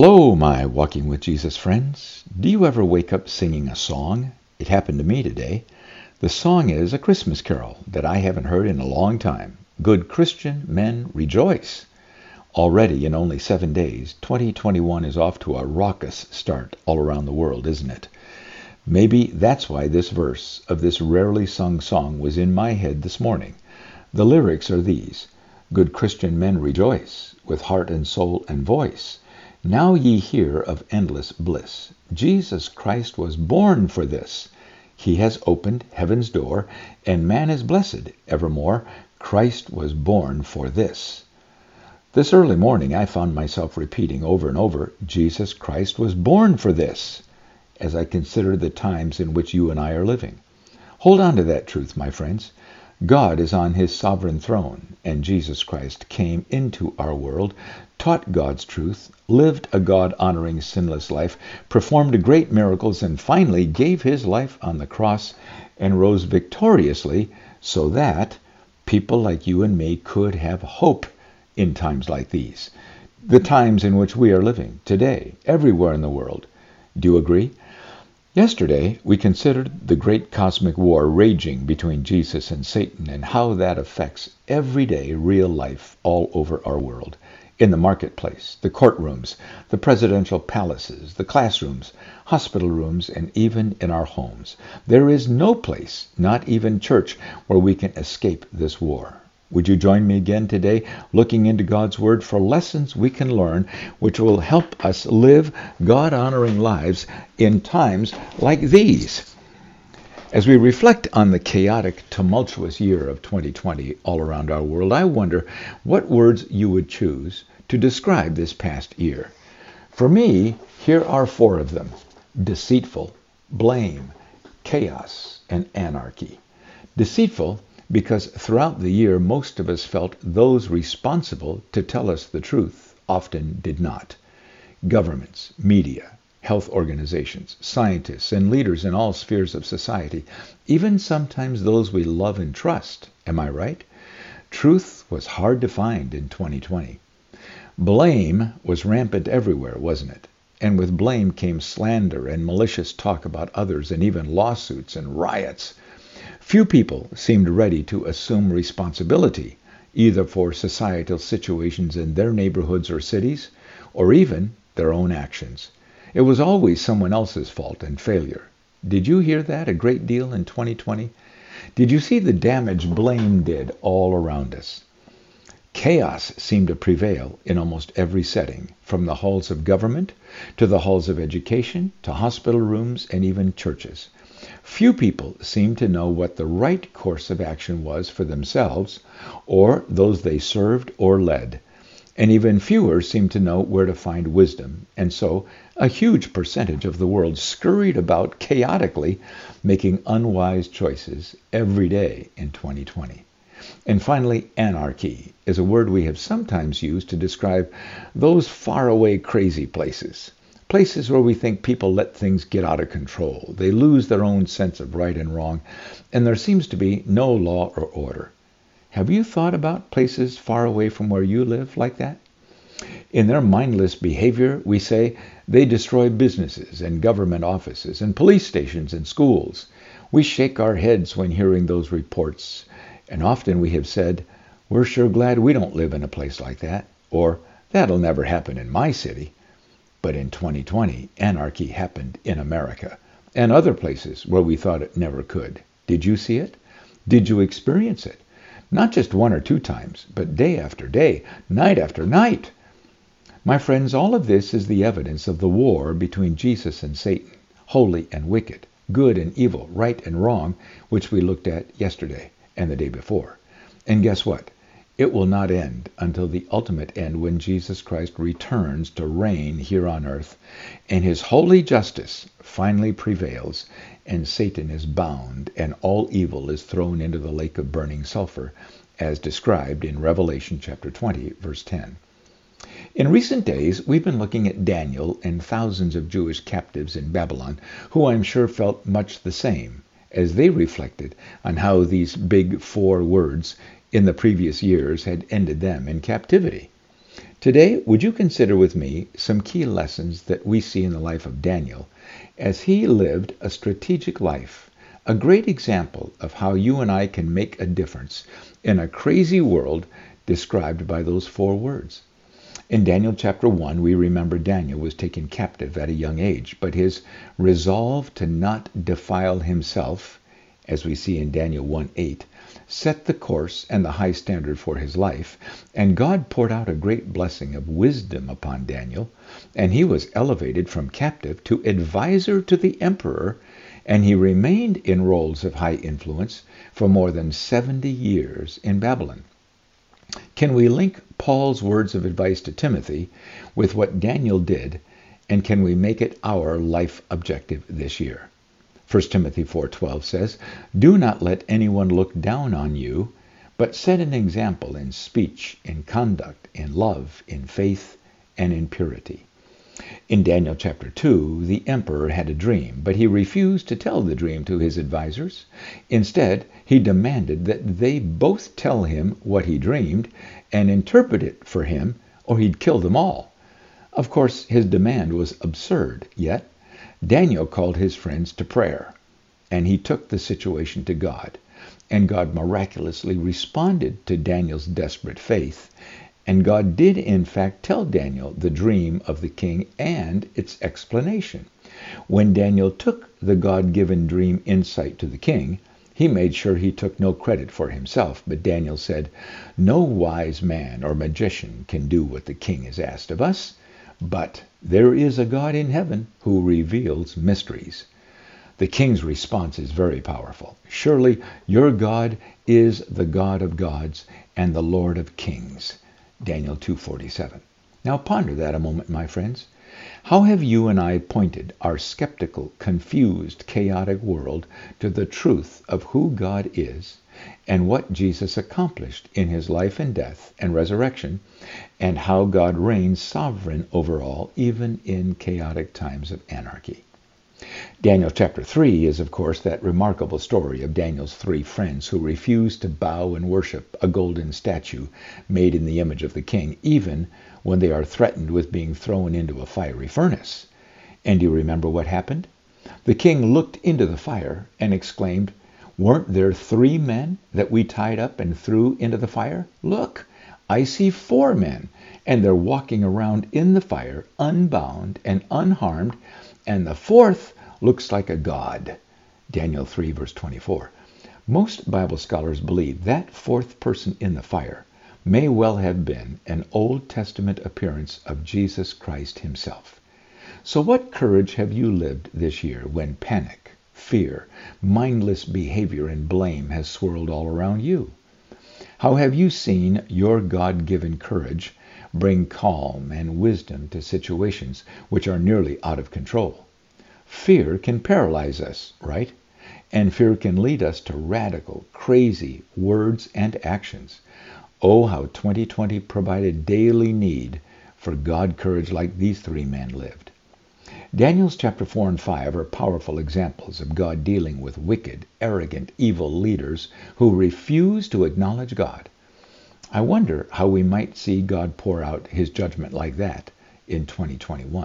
Hello, my Walking with Jesus friends. Do you ever wake up singing a song? It happened to me today. The song is a Christmas carol that I haven't heard in a long time. Good Christian men rejoice. Already in only 7 days, 2021 is off to a raucous start all around the world, isn't it? Maybe that's why this verse of this rarely sung song was in my head this morning. The lyrics are these: Good Christian men rejoice with heart and soul and voice. Now ye hear of endless bliss. Jesus Christ was born for this. He has opened heaven's door, and man is blessed evermore. Christ was born for this. This early morning I found myself repeating over and over, Jesus Christ was born for this, as I consider the times in which you and I are living. Hold on to that truth, my friends. God is on his sovereign throne, and Jesus Christ came into our world, taught God's truth, lived a God-honoring, sinless life, performed great miracles, and finally gave his life on the cross and rose victoriously so that people like you and me could have hope in times like these, the times in which we are living today, everywhere in the world. Do you agree? Yesterday, we considered the great cosmic war raging between Jesus and Satan and how that affects everyday real life all over our world. In the marketplace, the courtrooms, the presidential palaces, the classrooms, hospital rooms, and even in our homes. There is no place, not even church, where we can escape this war. Would you join me again today, looking into God's Word for lessons we can learn, which will help us live God-honoring lives in times like these? As we reflect on the chaotic, tumultuous year of 2020 all around our world, I wonder what words you would choose to describe this past year. For me, here are 4 of them: deceitful, blame, chaos, and anarchy. Deceitful, because throughout the year most of us felt those responsible to tell us the truth often did not. Governments, media, health organizations, scientists, and leaders in all spheres of society, even sometimes those we love and trust. Am I right? Truth was hard to find in 2020. Blame was rampant everywhere, wasn't it? And with blame came slander and malicious talk about others, and even lawsuits and riots. Few people seemed ready to assume responsibility, either for societal situations in their neighborhoods or cities, or even their own actions. It was always someone else's fault and failure. Did you hear that a great deal in 2020? Did you see the damage blame did all around us? Chaos seemed to prevail in almost every setting, from the halls of government to the halls of education to hospital rooms and even churches. Few people seemed to know what the right course of action was for themselves or those they served or led. And even fewer seemed to know where to find wisdom. And so a huge percentage of the world scurried about chaotically, making unwise choices every day in 2020. And finally, anarchy is a word we have sometimes used to describe those faraway crazy places. Places where we think people let things get out of control. They lose their own sense of right and wrong, and there seems to be no law or order. Have you thought about places far away from where you live like that? In their mindless behavior, we say they destroy businesses and government offices and police stations and schools. We shake our heads when hearing those reports, and often we have said, we're sure glad we don't live in a place like that, or that'll never happen in my city. But in 2020, anarchy happened in America and other places where we thought it never could. Did you see it? Did you experience it? Not just 1 or 2 times, but day after day, night after night. My friends, all of this is the evidence of the war between Jesus and Satan, holy and wicked, good and evil, right and wrong, which we looked at yesterday and the day before. And guess what? It will not end until the ultimate end, when Jesus Christ returns to reign here on earth, and his holy justice finally prevails, and Satan is bound, and all evil is thrown into the lake of burning sulfur, as described in Revelation chapter 20, verse 10. In recent days, we've been looking at Daniel and thousands of Jewish captives in Babylon, who I'm sure felt much the same as they reflected on how these big 4 words in the previous years had ended them in captivity. Today, would you consider with me some key lessons that we see in the life of Daniel as he lived a strategic life, a great example of how you and I can make a difference in a crazy world described by those 4 words. In Daniel chapter 1, we remember Daniel was taken captive at a young age, but his resolve to not defile himself, as we see in Daniel 1:8, set the course and the high standard for his life, and God poured out a great blessing of wisdom upon Daniel, and he was elevated from captive to advisor to the emperor, and he remained in roles of high influence for more than 70 years in Babylon. Can we link Paul's words of advice to Timothy with what Daniel did, and can we make it our life objective this year? 1 Timothy 4:12 says, "Do not let anyone look down on you, but set an example in speech, in conduct, in love, in faith, and in purity." In Daniel chapter 2, the emperor had a dream, but he refused to tell the dream to his advisors. Instead, he demanded that they both tell him what he dreamed and interpret it for him, or he'd kill them all. Of course, his demand was absurd, yet Daniel called his friends to prayer, and he took the situation to God, and God miraculously responded to Daniel's desperate faith, and God did in fact tell Daniel the dream of the king and its explanation. When Daniel took the God-given dream insight to the king, he made sure he took no credit for himself, but Daniel said, "No wise man or magician can do what the king has asked of us, but there is a God in heaven who reveals mysteries." The king's response is very powerful. "Surely your God is the God of gods and the Lord of kings." Daniel 2:47. Now ponder that a moment, my friends. How have you and I pointed our skeptical, confused, chaotic world to the truth of who God is and what Jesus accomplished in his life and death and resurrection, and how God reigns sovereign over all, even in chaotic times of anarchy? Daniel chapter 3 is, of course, that remarkable story of Daniel's 3 friends who refused to bow and worship a golden statue made in the image of the king, even when they are threatened with being thrown into a fiery furnace. And do you remember what happened? The king looked into the fire and exclaimed, "Weren't there 3 men that we tied up and threw into the fire? Look, I see 4 men, and they're walking around in the fire, unbound and unharmed, and the 4th looks like a god." Daniel 3 verse 24. Most Bible scholars believe that 4th person in the fire may well have been an Old Testament appearance of Jesus Christ himself. So what courage have you lived this year when panic, fear, mindless behavior, and blame has swirled all around you? How have you seen your God-given courage bring calm and wisdom to situations which are nearly out of control? Fear can paralyze us, right? And fear can lead us to radical, crazy words and actions. Oh, how 2020 provided daily need for God courage like these 3 men lived. Daniel's chapter 4 and 5 are powerful examples of God dealing with wicked, arrogant, evil leaders who refuse to acknowledge God. I wonder how we might see God pour out his judgment like that in 2021.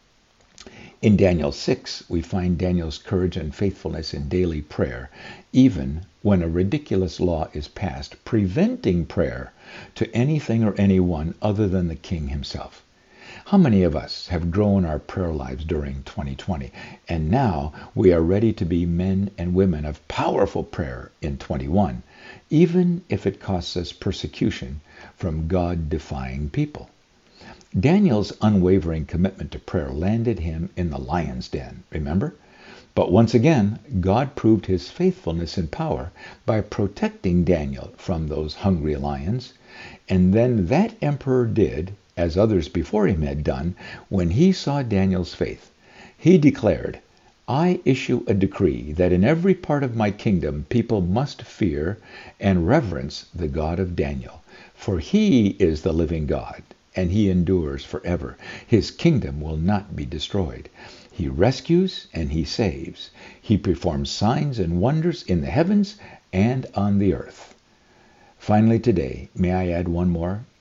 In Daniel 6, we find Daniel's courage and faithfulness in daily prayer, even when a ridiculous law is passed preventing prayer to anything or anyone other than the king himself. How many of us have grown our prayer lives during 2020, and now we are ready to be men and women of powerful prayer in 21, even if it costs us persecution from God-defying people? Daniel's unwavering commitment to prayer landed him in the lion's den, remember? But once again, God proved his faithfulness and power by protecting Daniel from those hungry lions. And then that emperor did, as others before him had done, when he saw Daniel's faith. He declared, "I issue a decree that in every part of my kingdom people must fear and reverence the God of Daniel, for he is the living God, and he endures forever. His kingdom will not be destroyed. He rescues and he saves. He performs signs and wonders in the heavens and on the earth." Finally today, may I add one more?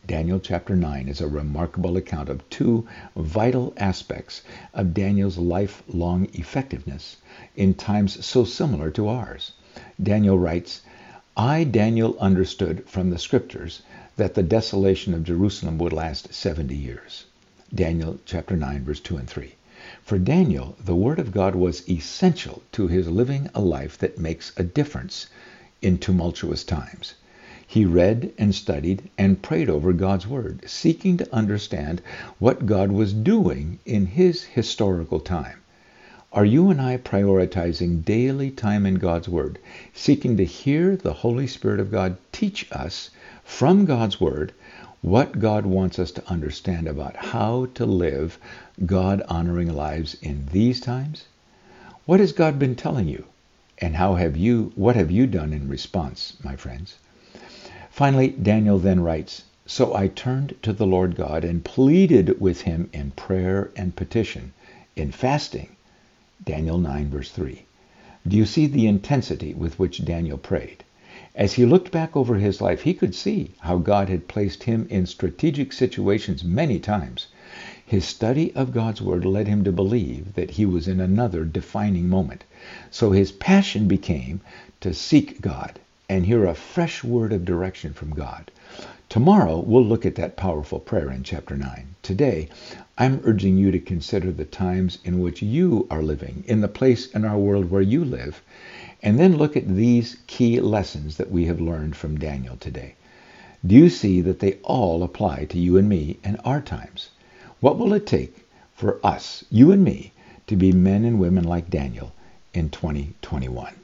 Daniel chapter 9 is a remarkable account of two vital aspects of Daniel's lifelong effectiveness in times so similar to ours. Daniel writes, I, Daniel, understood from the scriptures that the desolation of Jerusalem would last 70 years. Daniel chapter 9, verse 2 and 3. For Daniel, the Word of God was essential to his living a life that makes a difference in tumultuous times. He read and studied and prayed over God's Word, seeking to understand what God was doing in his historical time. Are you and I prioritizing daily time in God's Word, seeking to hear the Holy Spirit of God teach us from God's Word what God wants us to understand about how to live God-honoring lives in these times? What has God been telling you? And what have you done in response, my friends? Finally, Daniel then writes, So I turned to the Lord God and pleaded with him in prayer and petition, in fasting. Daniel 9, verse 3. Do you see the intensity with which Daniel prayed? As he looked back over his life, he could see how God had placed him in strategic situations many times. His study of God's Word led him to believe that he was in another defining moment. So his passion became to seek God and hear a fresh word of direction from God. Tomorrow, we'll look at that powerful prayer in chapter 9. Today, I'm urging you to consider the times in which you are living, in the place in our world where you live, and then look at these key lessons that we have learned from Daniel today. Do you see that they all apply to you and me in our times? What will it take for us, you and me, to be men and women like Daniel in 2021?